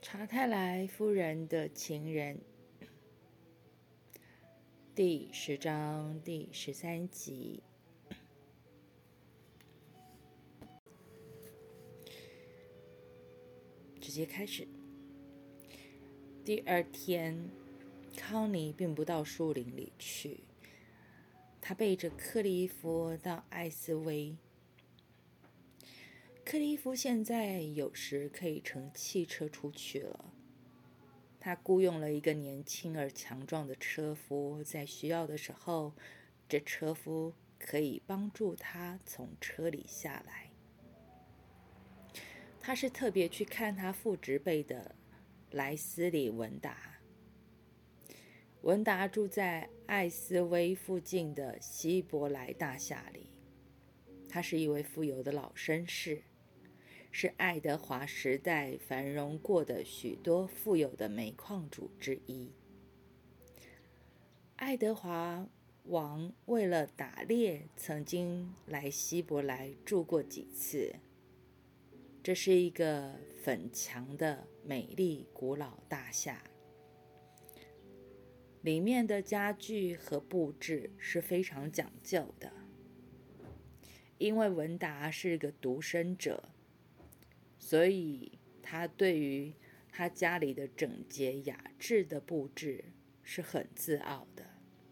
查泰莱夫人的情人第10章第13集。直接开始。第二天，康妮并不到树林里去，他背着克利夫到艾斯威。克利夫现在有时可以乘汽车出去了。他雇佣了一个年轻而强壮的车夫，在需要的时候，这车夫可以帮助他从车里下来。他是特别去看他父执辈的莱斯里·文达。文达住在艾斯威附近的希伯来大厦里。他是一位富有的老绅士，是爱德华时代繁荣过的许多富有的煤矿主之一。爱德华王为了打猎，曾经来希伯来住过几次。这是一个粉墙的美丽古老大厦，里面的家具和布置是非常讲究的。因为文达是个独身者，所以他对于他家里的整洁雅致的布置是很自傲的。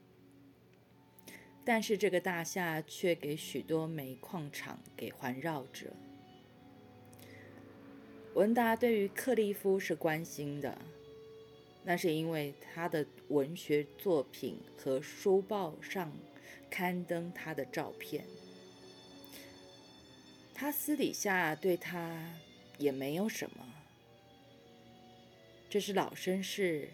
但是这个大厦却给许多煤矿厂给环绕着。文达对于克利夫是关心的，那是因为他的文学作品和书报上刊登他的照片。他私底下对他也没有什么。这是老绅士，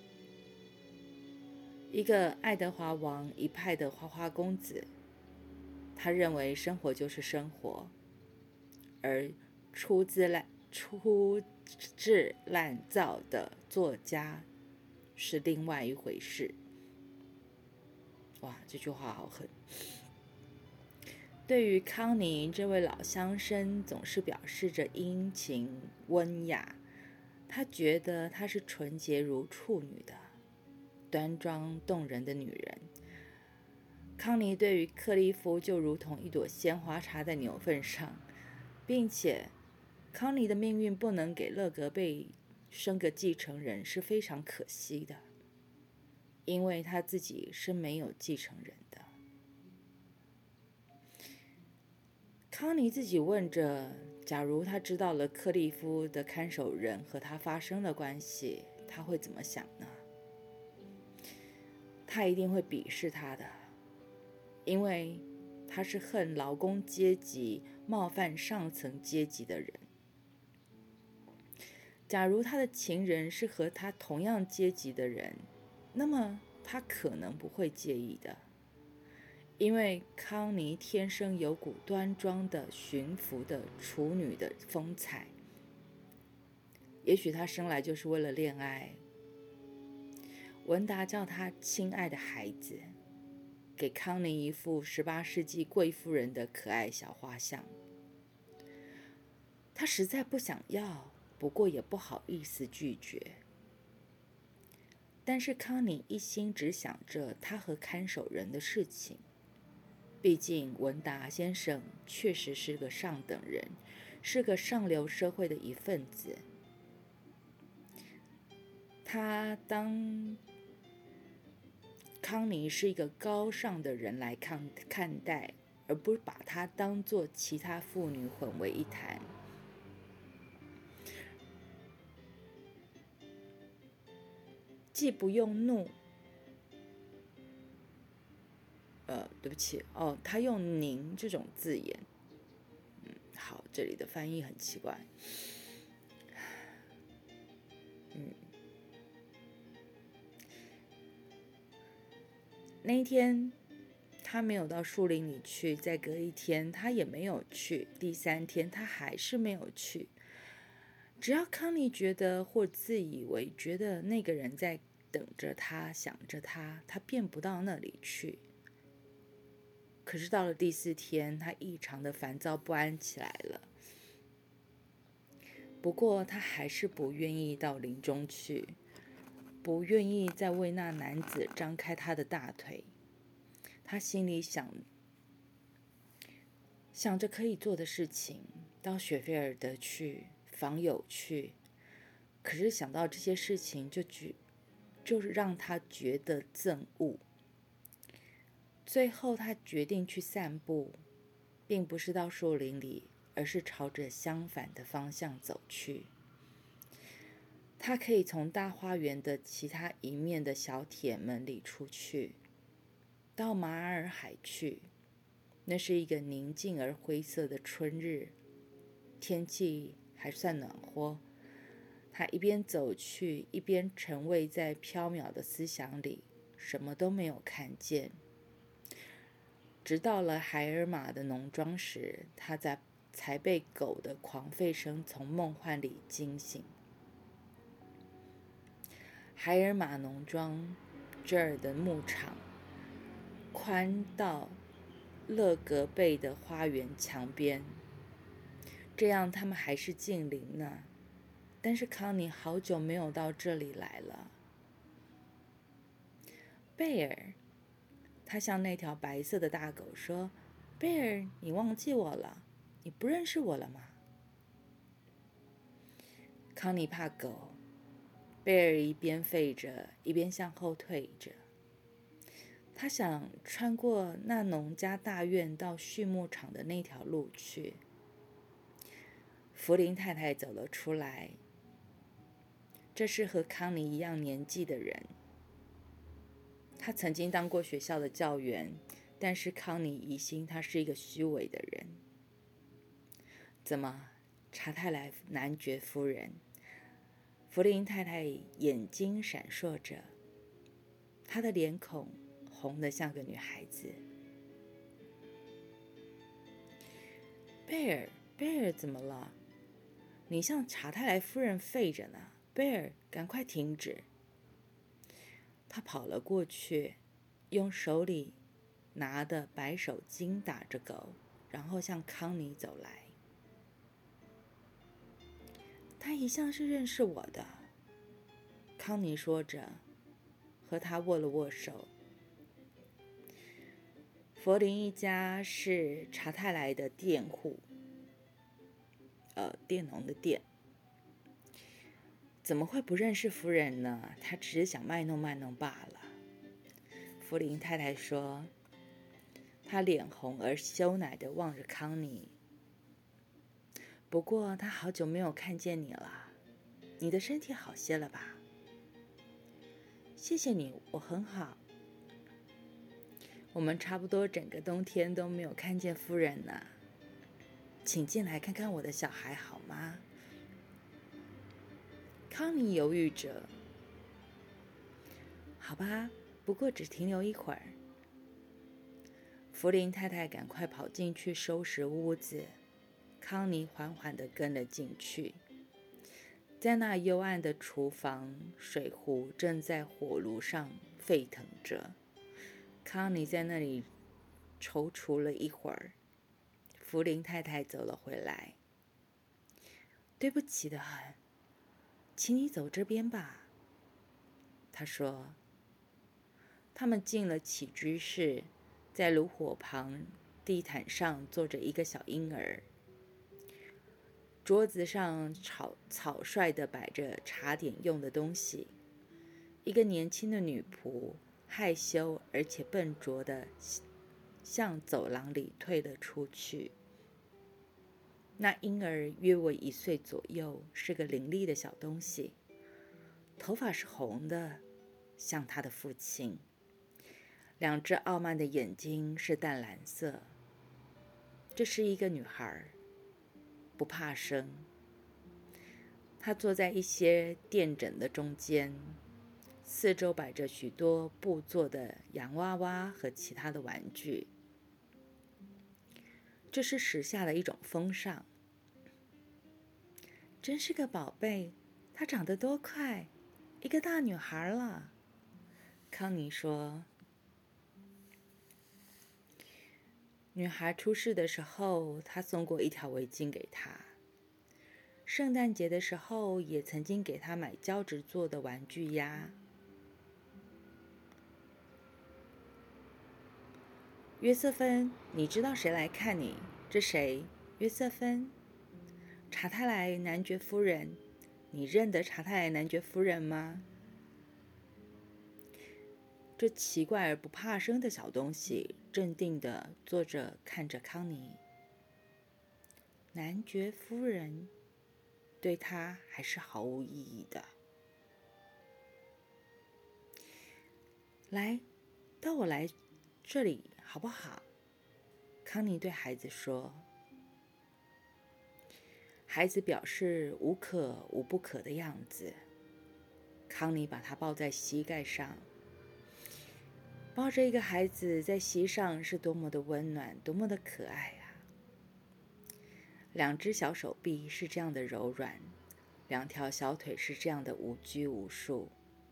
一个爱德华王一派的花花公子。他认为生活就是生活，而粗制滥造的作家是另外一回事。哇，这句话好狠。对于康妮这位老乡绅，总是表示着殷勤温雅。他觉得她是纯洁如处女的、端庄动人的女人。康妮对于克利夫就如同一朵鲜花插在牛粪上，并且康妮的命运不能给勒格贝生个继承人是非常可惜的，因为他自己是没有继承人的。康妮自己问着，假如他知道了克利夫的看守人和他发生了关系，他会怎么想呢？他一定会鄙视他的，因为他是恨劳工阶级冒犯上层阶级的人。假如他的情人是和他同样阶级的人，那么他可能不会介意的，因为康妮天生有股端庄的驯服的处女的风采。也许她生来就是为了恋爱。文达叫她亲爱的孩子，给康妮一副18世纪贵妇人的可爱小画像。她实在不想要，不过也不好意思拒绝。但是康妮一心只想着她和看守人的事情。毕竟文达先生确实是个上等人，是个上流社会的一份子。他当康妮是一个高尚的人来看待，而不是把她当作其他妇女混为一谈。既不用怒，对不起哦，他用您这种字眼。好，这里的翻译很奇怪。那一天他没有到树林里去，再隔一天他也没有去，第3天他还是没有去。只要康妮觉得或自以为觉得那个人在等着他，想着他，他便不到那里去。可是到了第4天，他异常的烦躁不安起来了。 不过他还是不愿意到林中去，不愿意再为那男子张开他的大腿。他心里想着可以做的事情，到雪菲尔德去，访友去。可是想到这些事情就让他觉得憎恶。最后他决定去散步，并不是到树林里，而是朝着相反的方向走去。他可以从大花园的其他一面的小铁门里出去，到马尔海去。那是一个宁静而灰色的春日，天气还算暖和。他一边走去，一边沉醉在缥缈的思想里，什么都没有看见。直到了海尔玛的农庄时，他才被狗的狂吠声从梦幻里惊醒。海尔玛农庄这儿的牧场宽到勒格贝的花园墙边，这样他们还是近邻呢。但是康妮好久没有到这里来了。贝尔，他向那条白色的大狗说：“贝尔，你忘记我了？你不认识我了吗？”康妮怕狗，贝尔一边吠着，一边向后退着。他想穿过那农家大院到畜牧场的那条路去。弗林太太走了出来，这是和康妮一样年纪的人。他曾经当过学校的教员，但是康妮疑心他是一个虚伪的人。怎么，查泰莱男爵夫人？弗林太太眼睛闪烁着，她的脸孔红得像个女孩子。贝尔怎么了？你向查泰莱夫人吠着呢。贝尔，赶快停止！他跑了过去，用手里拿的白手巾打着狗，然后向康妮走来。他一向是认识我的，康妮说着，和他握了握手。佛林一家是查泰莱的佃户，佃农的佃。怎么会不认识夫人呢？他只是想卖弄卖弄罢了。弗林太太说，她脸红而羞赧地望着康妮。不过她好久没有看见你了，你的身体好些了吧？谢谢你，我很好。我们差不多整个冬天都没有看见夫人呢。请进来看看我的小孩好吗？康妮犹豫着。好吧，不过只停留一会儿。弗林太太赶快跑进去收拾屋子，康妮缓缓地跟了进去。在那幽暗的厨房，水壶正在火炉上沸腾着。康妮在那里踌躇了一会儿，弗林太太走了回来。对不起得很，请你走这边吧，她说。他们进了起居室，在炉火旁地毯上坐着一个小婴儿，桌子上草率地摆着茶点用的东西。一个年轻的女仆害羞而且笨拙地向走廊里退了出去。那婴儿约为1岁左右，是个伶俐的小东西，头发是红的，像他的父亲。2只傲慢的眼睛是淡蓝色。这是一个女孩，不怕生。她坐在一些垫枕的中间，四周摆着许多布做的洋娃娃和其他的玩具。这是时下的一种风尚。真是个宝贝，她长得多快，一个大女孩了。康妮说。女孩出世的时候，她送过一条围巾给她。 圣诞节的时候也曾经给他买胶纸做的玩具鸭。约瑟芬，你知道谁来看你？这谁？约瑟芬，查泰莱男爵夫人。你认得查泰莱男爵夫人吗？这奇怪而不怕生的小东西镇定地坐着看着康妮。男爵夫人对他还是毫无意义的。来，到我来这里好不好？康妮对孩子说。孩子表示无可无不可的样子。康妮把他抱在膝盖上。抱着一个孩子在膝上是多么的温暖，多么的可爱啊！两只小手臂是这样的柔软，两条小腿是这样的无拘无束。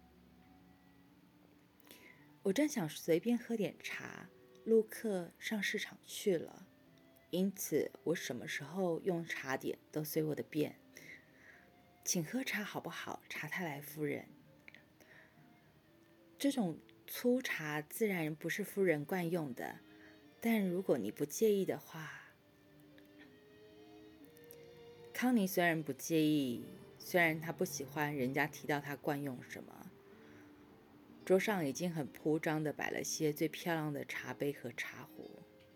我正想随便喝点茶，陆克上市场去了，因此我什么时候用茶点都随我的便。请喝茶好不好，查泰莱夫人？这种粗茶自然不是夫人惯用的，但如果你不介意的话。康妮虽然不介意，虽然她不喜欢人家提到她惯用什么，桌上已经很铺张地摆了些最漂亮的茶杯和茶壶。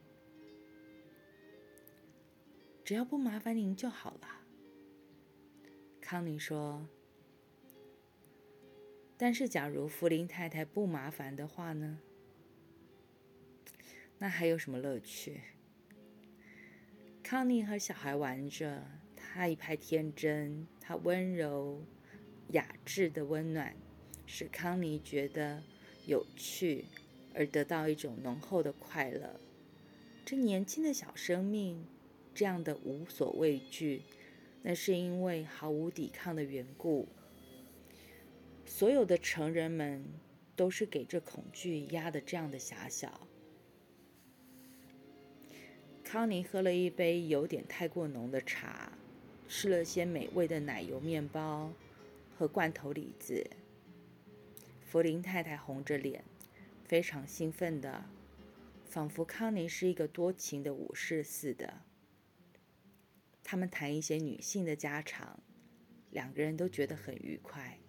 只要不麻烦您就好了，康妮说。但是假如福林太太不麻烦的话呢？那还有什么乐趣？康妮和小孩玩着，她一派天真，她温柔雅致的温暖使康妮觉得有趣，而得到一种浓厚的快乐。这年轻的小生命这样的无所畏惧，那是因为毫无抵抗的缘故。所有的成人们都是给这恐惧压得这样的狭小。康妮喝了一杯有点太过浓的茶，吃了些美味的奶油面包和罐头李子。弗林太太红着脸，非常兴奋的，仿佛康妮是一个多情的武士似的。他们谈一些女性的家常，两个人都觉得很愉快。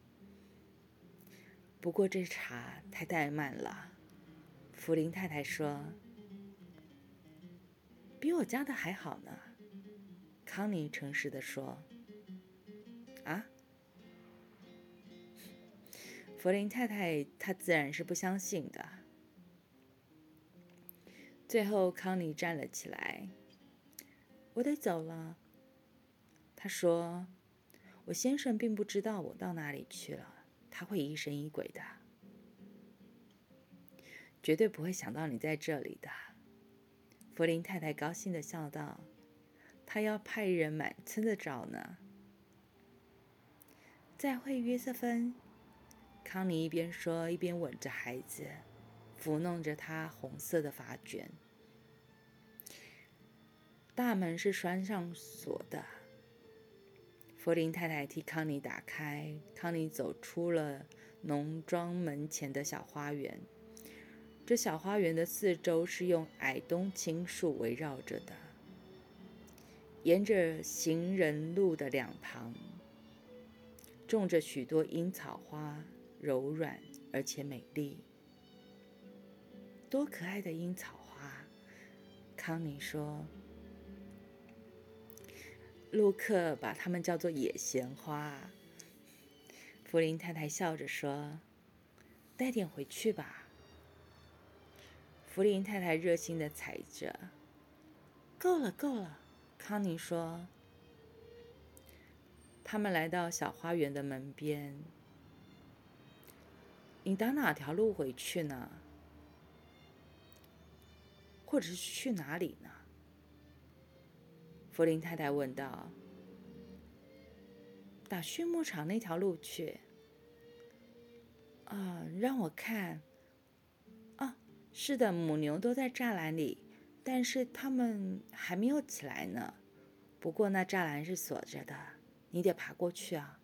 不过这茶太怠慢了，弗林太太说。比我家的还好呢，康妮诚实地说。啊？弗林太太她自然是不相信的。最后康妮站了起来。我得走了，她说。我先生并不知道我到哪里去了，他会疑神疑鬼的。绝对不会想到你在这里的，弗林太太高兴地笑道。他要派人满村的找呢。再会，约瑟芬。康妮一边说，一边吻着孩子，抚弄着他红色的发卷。大门是拴上锁的。弗林太太替康妮打开，康妮走出了农庄门前的小花园。这小花园的四周是用矮冬青树围绕着的，沿着行人路的两旁种着许多樱草花，柔软而且美丽。多可爱的樱草花，康妮说。陆克把它们叫做野鲜花。弗林太太笑着说。带点回去吧。弗林太太热心地采着。够了够了，康妮说。他们来到小花园的门边。你打哪条路回去呢？或者是去哪里呢？弗林太太问道。打畜牧场那条路去。让我看。是的，母牛都在栅栏里，但是它们还没有起来呢。 不过那栅栏是锁着的，你得爬过去啊。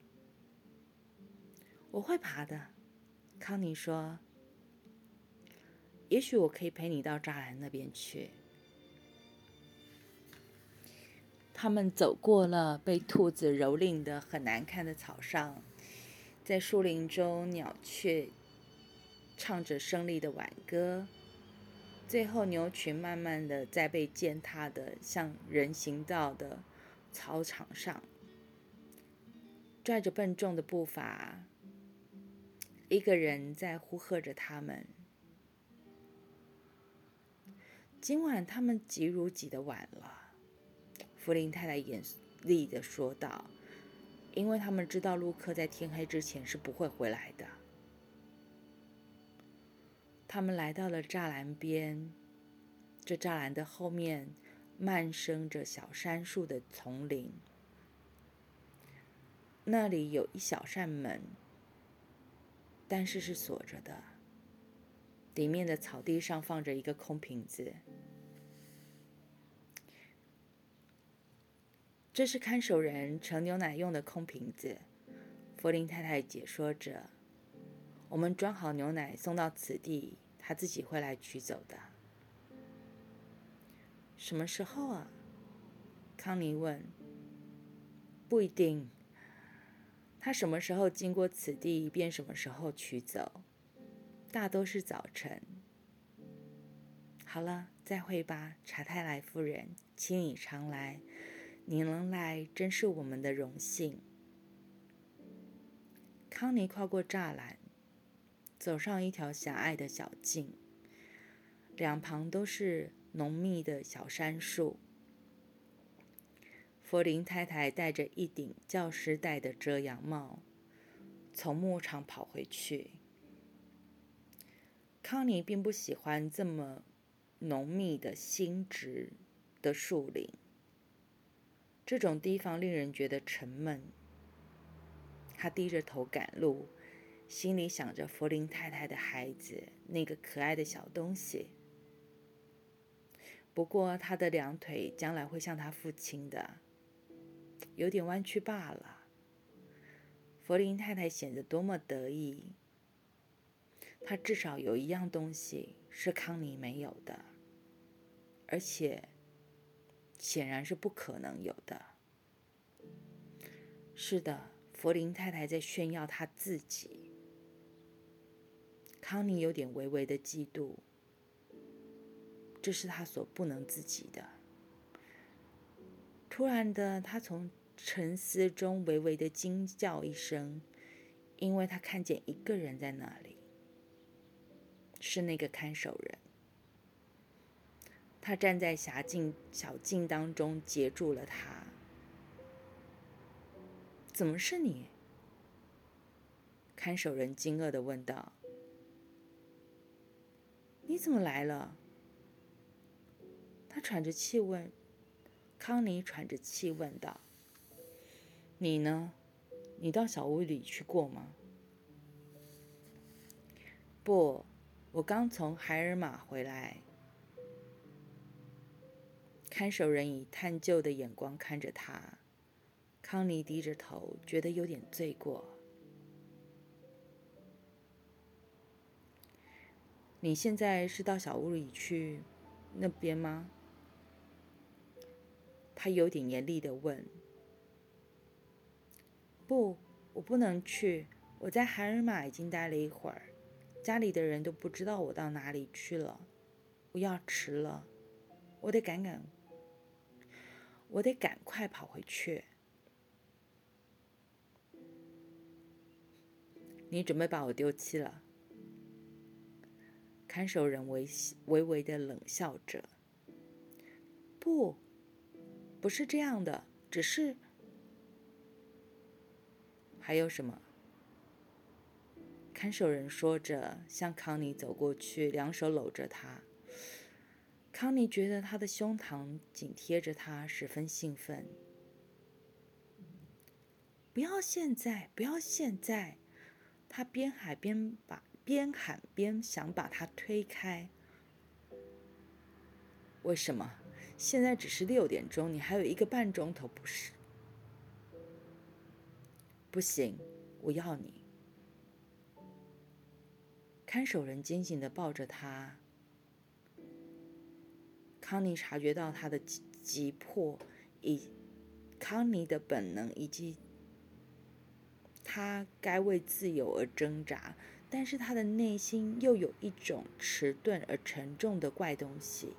我会爬的，康妮说。也许我可以陪你到栅栏那边去。他们走过了被兔子蹂躏的很难看的草上，在树林中，鸟雀唱着胜利的挽歌。最后，牛群慢慢的在被践踏的像人行道的草场上，拽着笨重的步伐，一个人在呼喝着他们。今晚他们挤乳挤得晚了，弗林太太严厉地说道，因为他们知道陆克在天黑之前是不会回来的。他们来到了栅栏边，这栅栏的后面漫生着小杉树的丛林，那里有一小扇门，但是是锁着的，里面的草地上放着一个空瓶子。这是看守人盛牛奶用的空瓶子，弗林太太解说着。我们装好牛奶送到此地，他自己会来取走的。什么时候啊？康妮问。不一定，他什么时候经过此地，便什么时候取走，大都是早晨。好了，再会吧，查泰莱夫人，请你常来，你能来真是我们的荣幸。康妮跨过栅栏，走上一条狭隘的小径，两旁都是浓密的小杉树。弗林太太戴着一顶教师戴的遮阳帽，从牧场跑回去。康妮并不喜欢这么浓密的新植的树林，这种地方令人觉得沉闷。他低着头赶路，心里想着弗林太太的孩子，那个可爱的小东西。不过他的两腿将来会像他父亲的，有点弯曲罢了。弗林太太显得多么得意，她至少有一样东西是康妮没有的，而且显然是不可能有的。是的，弗林太太在炫耀她自己。康妮有点微微的嫉妒，这是她所不能自己的。突然的，她从沉思中微微的惊叫一声，因为她看见一个人在那里，是那个看守人。他站在小径当中，截住了他。怎么是你？看守人惊愕地问道。你怎么来了？他喘着气问。康妮喘着气问道。你呢？你到小屋里去过吗？不，我刚从海尔玛回来。看守人以探究的眼光看着他，康妮低着头，觉得有点罪过。你现在是到小屋里去那边吗？他有点严厉地问。不，我不能去，我在海尔玛已经待了一会儿，家里的人都不知道我到哪里去了，我要迟了，我得赶快跑回去。你准备把我丢弃了？看守人微微的冷笑着。不是这样的，只是……还有什么？看守人说着，向康妮走过去，两手搂着她。康妮觉得他的胸膛紧贴着她，十分兴奋。不要现在，不要现在！他边喊边想把他推开。为什么？ 现在只是6点钟，你还有1个半钟头，不是？不行，我要你。看守人紧紧地抱着他。康妮察觉到他的急迫，康妮的本能，以及他该为自由而挣扎，但是他的内心又有一种迟钝而沉重的怪东西。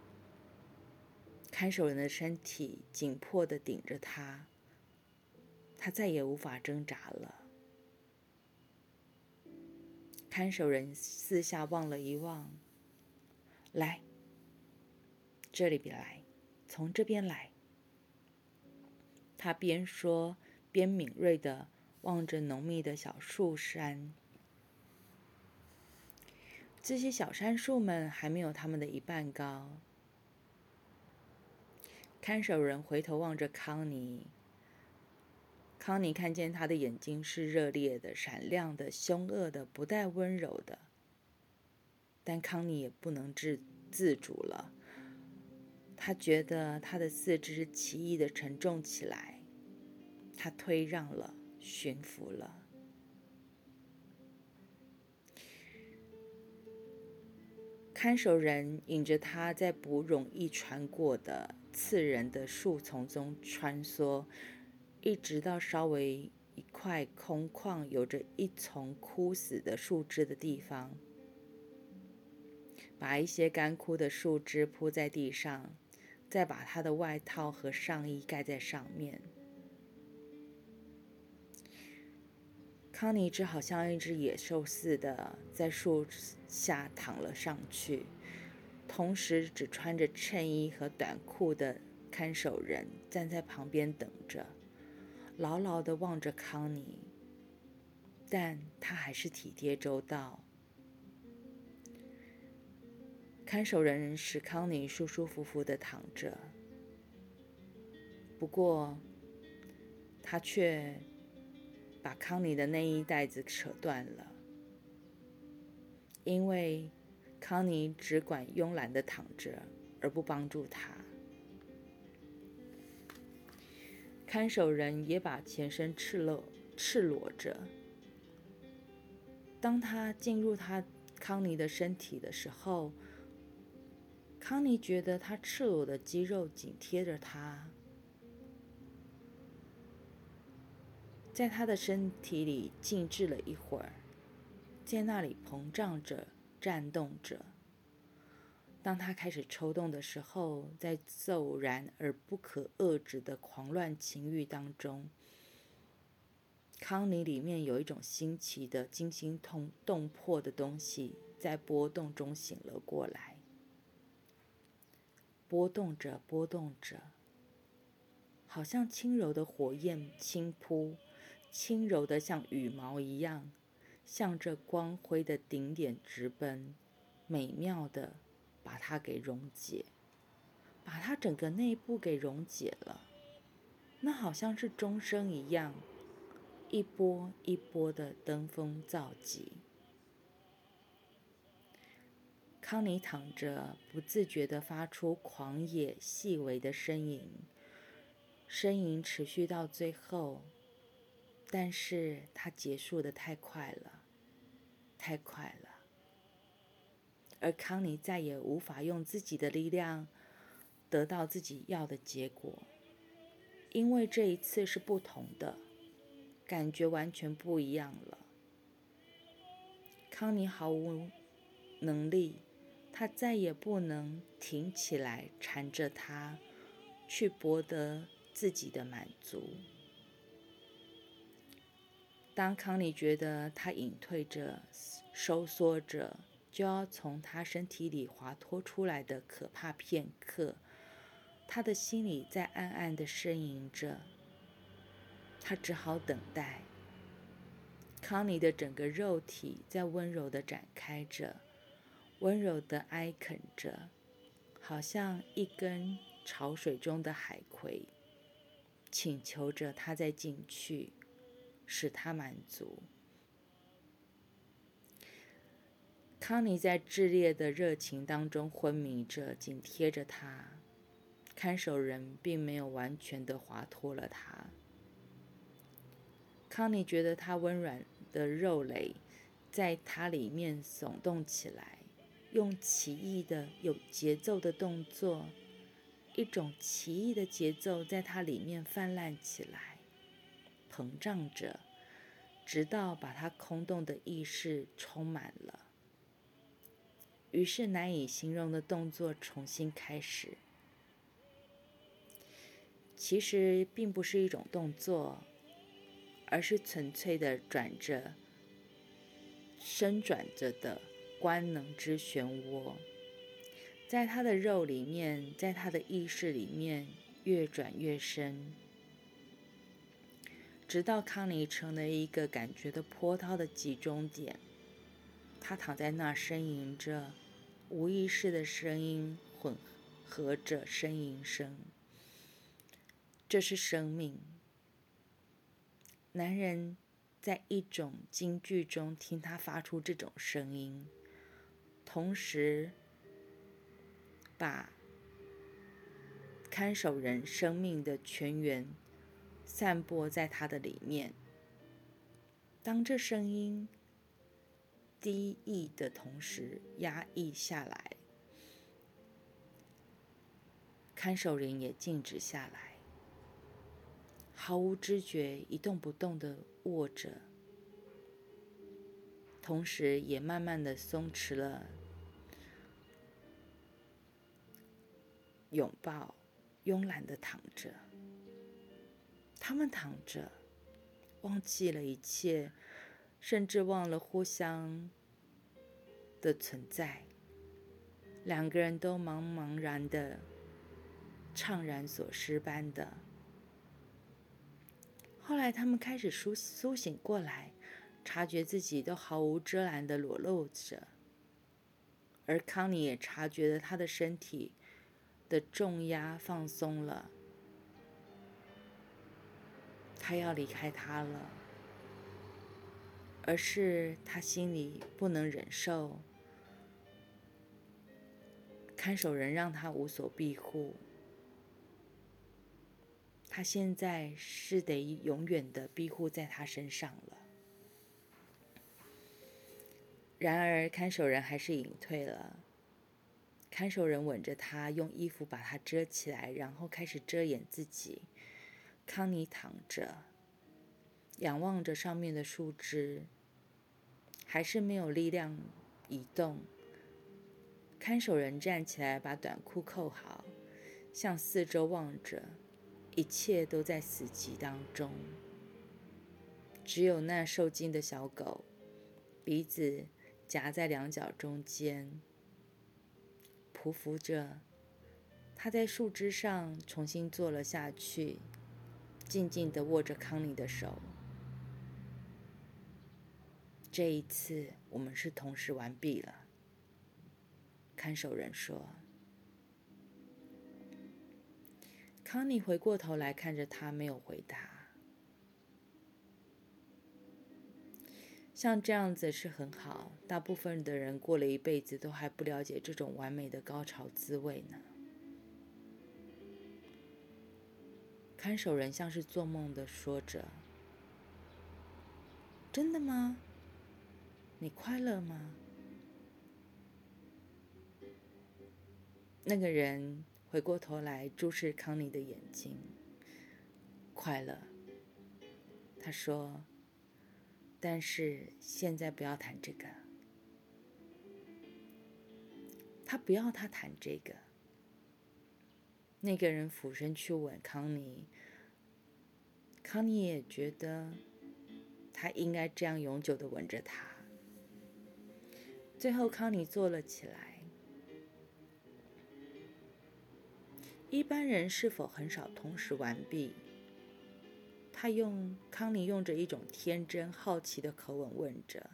看守人的身体紧迫地顶着他，他再也无法挣扎了。看守人四下望了一望，来，这里边来，从这边来。他边说边敏锐地望着浓密的小树山。这些小杉树们还没有它们的1半高。看守人回头望着康妮，康妮看见他的眼睛是热烈的、闪亮的、凶恶的，不带温柔的。但康妮也不能自主了，他觉得他的四肢奇异的沉重起来，他退让了，驯服了。看守人引着他在不容易穿过的刺人的树丛中穿梭，一直到稍微一块空旷有着一丛枯死的树枝的地方，把一些干枯的树枝铺在地上，再把他的外套和上衣盖在上面。康妮只好像一只野兽似的在树下躺了上去，同时只穿着衬衣和短裤的看守人站在旁边等着，牢牢地望着康妮，但他还是体贴周到。看守人使康妮舒舒服服地躺着，不过他却把康妮的内衣带子扯断了，因为康妮只管慵懒地躺着，而不帮助他。看守人也把全身赤裸着。当他进入康妮的身体的时候，康妮觉得他赤裸的肌肉紧贴着他，在他的身体里静置了一会儿，在那里膨胀着、颤动着。当他开始抽动的时候，在骤然而不可遏制的狂乱情欲当中，康妮里面有一种新奇的、惊心动魄的东西在波动中醒了过来，波动着，波动着，好像轻柔的火焰轻扑，轻柔的像羽毛一样，向着光辉的顶点直奔，美妙的把它给溶解，把它整个内部给溶解了。那好像是钟声一样，一波一波的登峰造极。康妮躺着，不自觉地发出狂野细微的呻吟，呻吟持续到最后，但是它结束得太快了，太快了。而康妮再也无法用自己的力量得到自己要的结果，因为这一次是不同的，感觉完全不一样了。康妮毫无能力，她再也不能挺起来缠着他，去博得自己的满足。当康妮觉得他隐退着、收缩着，就要从他身体里滑脱出来的可怕片刻，他的心里在暗暗地呻吟着。他只好等待。康妮的整个肉体在温柔地展开着，温柔地哀恳着，好像一根潮水中的海葵，请求着他再进去，使他满足。康妮在炽烈的热情当中昏迷着，紧贴着他。 看守人并没有完全的滑脱了他。康妮觉得他温软的肉蕾在他里面耸动起来，用奇异的有节奏的动作，一种奇异的节奏在他里面泛滥起来，膨胀着，直到把他空洞的意识充满了。于是难以形容的动作重新开始。其实并不是一种动作，而是纯粹的伸转着的官能之漩涡，在他的肉里面，在他的意识里面越转越深，直到康妮成了一个感觉的波涛的集中点。他躺在那儿呻吟着，无意识的声音混合着呻吟声。这是生命。男人在一种京剧中听他发出这种声音，同时把看守人生命的泉源散播在他的里面。当这声音低抑的同时压抑下来，看守人也静止下来，毫无知觉，一动不动地握着，同时也慢慢地松弛了拥抱，慵懒地躺着。他们躺着，忘记了一切，甚至忘了互相的存在。两个人都茫茫然的，怅然所失般的。后来他们开始苏醒过来，察觉自己都毫无遮拦的裸露着，而康妮也察觉了他的身体的重压放松了，他要离开他了，而是他心里不能忍受看守人让他无所庇护，他现在是得永远的庇护在他身上了。然而看守人还是隐退了。看守人吻着他，用衣服把他遮起来，然后开始遮掩自己。康妮躺着，仰望着上面的树枝，还是没有力量移动。看守人站起来，把短裤扣好，向四周望着，一切都在死寂当中。只有那受惊的小狗，鼻子夹在两脚中间，匍匐着。它在树枝上重新坐了下去，静静地握着康妮的手。这一次我们是同时完毕了，看守人说。康妮回过头来看着他，没有回答。像这样子是很好，大部分的人过了一辈子都还不了解这种完美的高潮滋味呢。看守人像是做梦的说着：“真的吗？你快乐吗？”那个人回过头来注视康妮的眼睛。快乐，他说，但是现在不要谈这个。他不要他谈这个。那个人俯身去吻康妮，康妮也觉得他应该这样永久地吻着他。最后康妮坐了起来。一般人是否很少同时完毕？康妮用着一种天真好奇的口吻问着。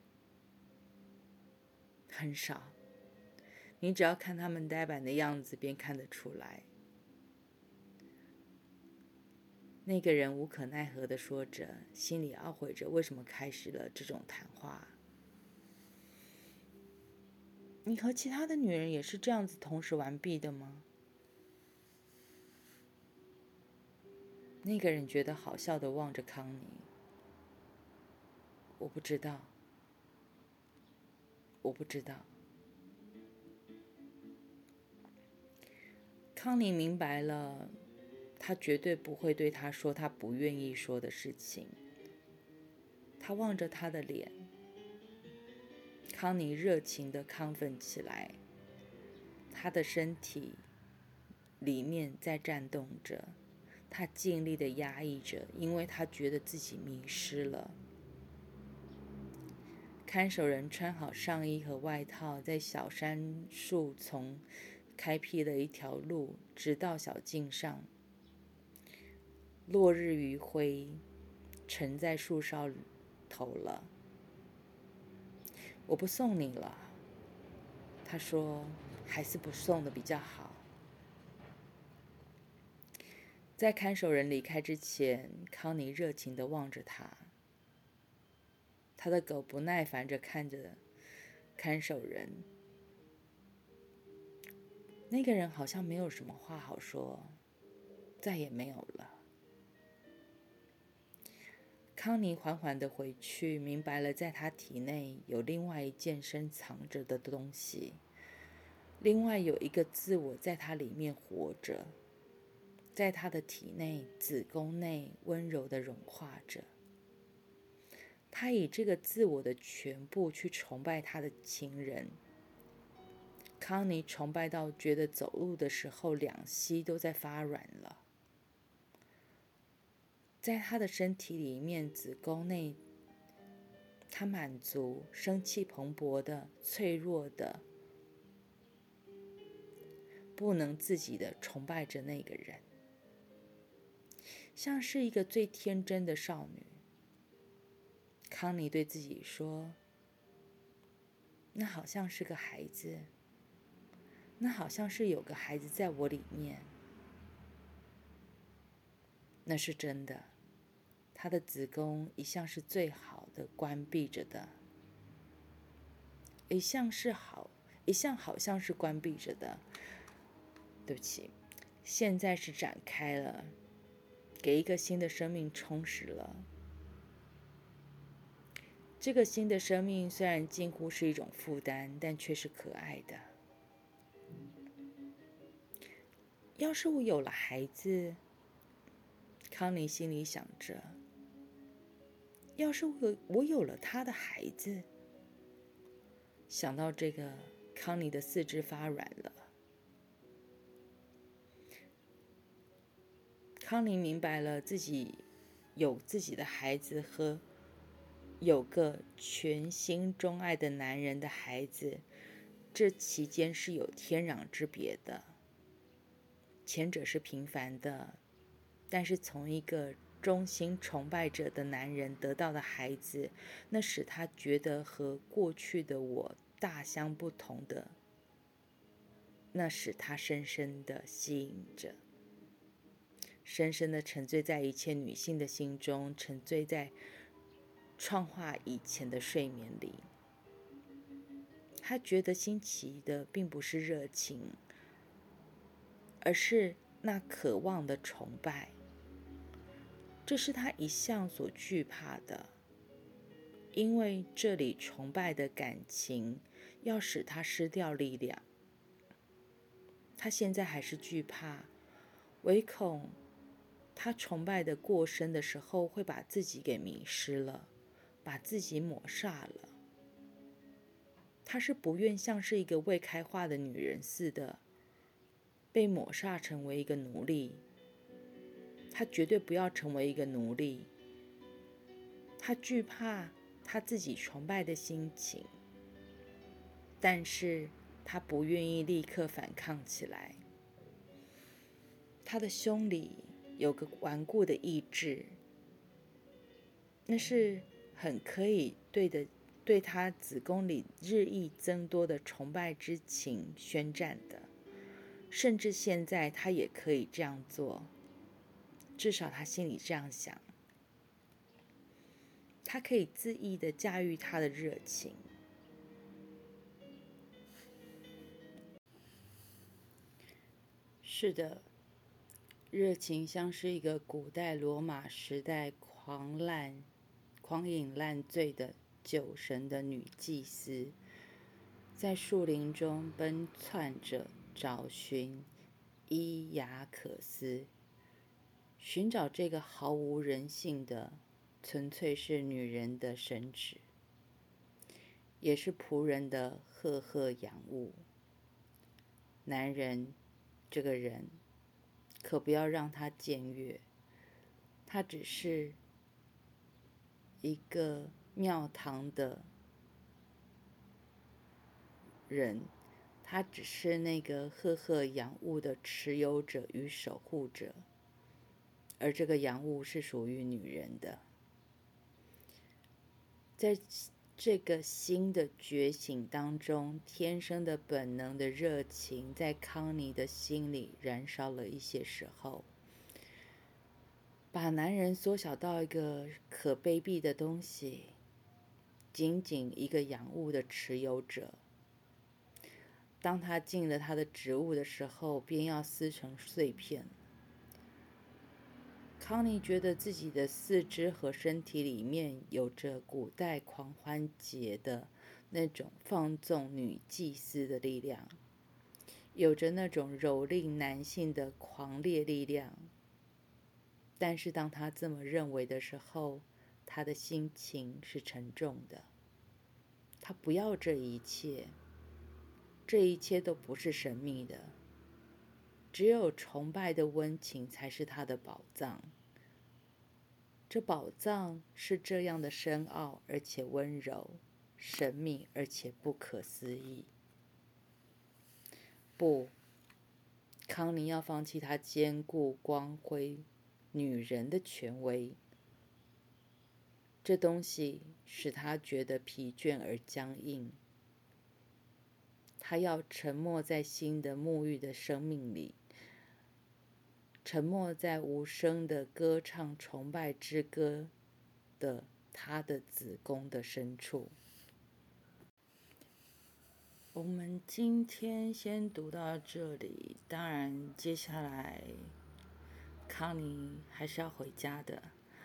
很少，你只要看他们呆板的样子便看得出来。那个人无可奈何地说着，心里懊悔着为什么开始了这种谈话。你和其他的女人也是这样子同时完毕的吗？ 那个人觉得好笑的望着康妮。我不知道，我不知道。康妮明白了，他绝对不会对他说他不愿意说的事情。他望着他的脸，康妮热情地亢奋起来，他的身体里面在颤动着，他尽力地压抑着，因为他觉得自己迷失了。看守人穿好上衣和外套，在小杉树丛开辟了一条路，直到小径上。落日余晖沉在树梢头了。我不送你了，他说，还是不送的比较好。在看守人离开之前，康妮热情地望着他。他的狗不耐烦地看着看守人。那个人好像没有什么话好说，再也没有了。康妮缓缓地回去，明白了，在他体内有另外一件深藏着的东西，另外有一个自我在他里面活着，在他的体内子宫内温柔地融化着。他以这个自我的全部去崇拜他的情人。康妮崇拜到觉得走路的时候两膝都在发软了。在他的身体里面子宫内，他满足、生气蓬勃的、脆弱的、不能自己的崇拜着那个人，像是一个最天真的少女。康妮对自己说，那好像是个孩子，那好像是有个孩子在我里面。那是真的，她的子宫一向是最好的关闭着的，一向好像是关闭着的。对不起，现在是展开了，给一个新的生命充实了。这个新的生命虽然近乎是一种负担，但却是可爱的。要是我有了孩子，康妮心里想着，要是我有了他的孩子，想到这个，康妮的四肢发软了。康妮明白了，自己有自己的孩子和有个全心钟爱的男人的孩子，这其间是有天壤之别的。前者是平凡的，但是从一个忠心崇拜者的男人得到的孩子，那使他觉得和过去的我大相不同的，那使他深深的吸引着，深深的沉醉在一切女性的心中，沉醉在创化以前的睡眠里。他觉得新奇的并不是热情，而是那渴望的崇拜。这是他一向所惧怕的，因为这里崇拜的感情要使他失掉力量。他现在还是惧怕，唯恐他崇拜的过深的时候会把自己给迷失了，把自己抹煞了。他是不愿像是一个未开化的女人似的被抹煞成为一个奴隶。他绝对不要成为一个奴隶。他惧怕他自己崇拜的心情，但是他不愿意立刻反抗起来。他的胸里有个顽固的意志，那是很可以对他子宫里日益增多的崇拜之情宣战的，甚至现在他也可以这样做，至少他心里这样想。他可以恣意地驾驭他的热情。是的， 热情像是一个古代罗马时代狂饮烂醉的酒神的女祭司，在树林中奔窜着找寻伊雅可斯，寻找这个毫无人性的、纯粹是女人的神旨，也是仆人的赫赫仰物。男人，这个人，可不要让他僭越，他只是一个庙堂的人，他只是那个赫赫仰物的持有者与守护者，而这个仰物是属于女人的。在这个新的觉醒当中，天生的本能的热情在康妮的心里燃烧了一些时候，把男人缩小到一个可卑鄙的东西，仅仅一个仰物的持有者。当他进了他的职务的时候，便要撕成碎片。康妮觉得自己的四肢和身体里面有着古代狂欢节的那种放纵女祭司的力量，有着那种蹂躏男性的狂烈力量。但是当他这么认为的时候，他的心情是沉重的。他不要这一切，这一切都不是神秘的，只有崇拜的温情才是他的宝藏。这宝藏是这样的深奥而且温柔，神秘而且不可思议。不，康妮要放弃她坚固光辉女人的权威，这东西使她觉得疲倦而僵硬。她要沉没在新的沐浴的生命里，沉没在无声的歌唱崇拜之歌的她的子宫的深处。我们今天先读到这里，当然接下来康妮还是要回家的。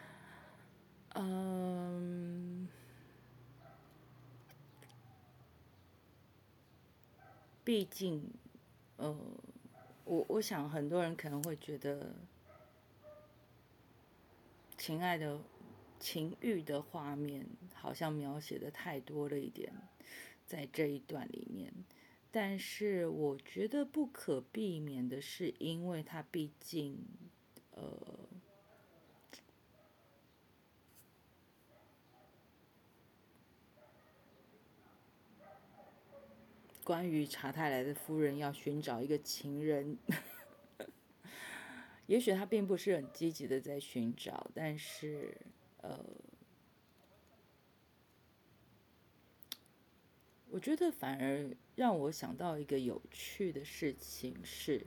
毕竟，我想很多人可能会觉得，情欲的画面好像描写的太多了一点，在这一段里面。但是我觉得不可避免的是，因为它毕竟，关于查泰莱的夫人要寻找一个情人，也许他并不是很积极的在寻找，但是我觉得反而让我想到一个有趣的事情是，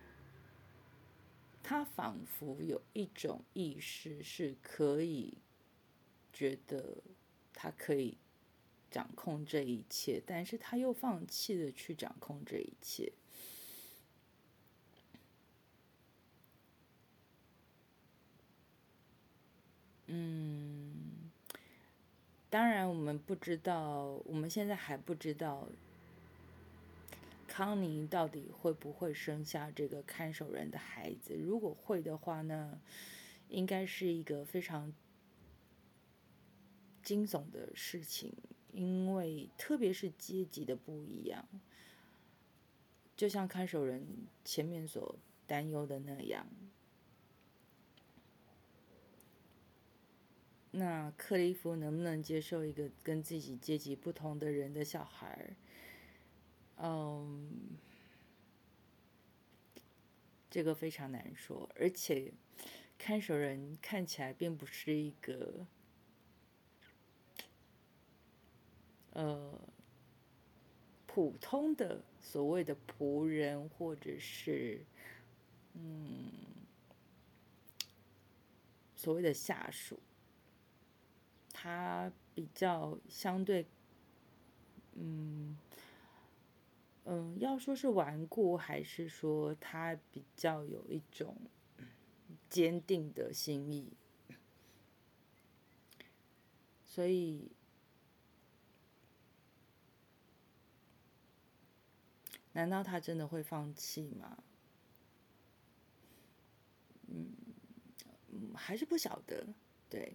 他仿佛有一种意识是可以觉得他可以掌控这一切，但是他又放弃了去掌控这一切。当然我们不知道，我们现在还不知道康妮到底会不会生下这个看守人的孩子。如果会的话呢，应该是一个非常惊悚的事情，因为特别是阶级的不一样，就像看守人前面所担忧的那样。那克利夫能不能接受一个跟自己阶级不同的人的小孩？这个非常难说，而且看守人看起来并不是一个普通的所谓的仆人，或者是所谓的下属，他比较相对，要说是顽固，还是说他比较有一种坚定的心意。所以，难道他真的会放弃吗？还是不晓得。对，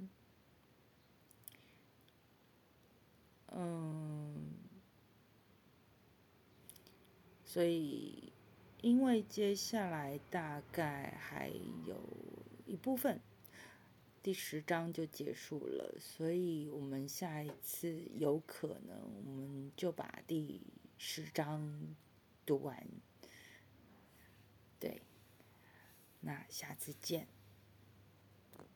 所以，因为接下来大概还有一部分，第10章就结束了，所以我们下一次有可能我们就把第10章读完。对，那下次见。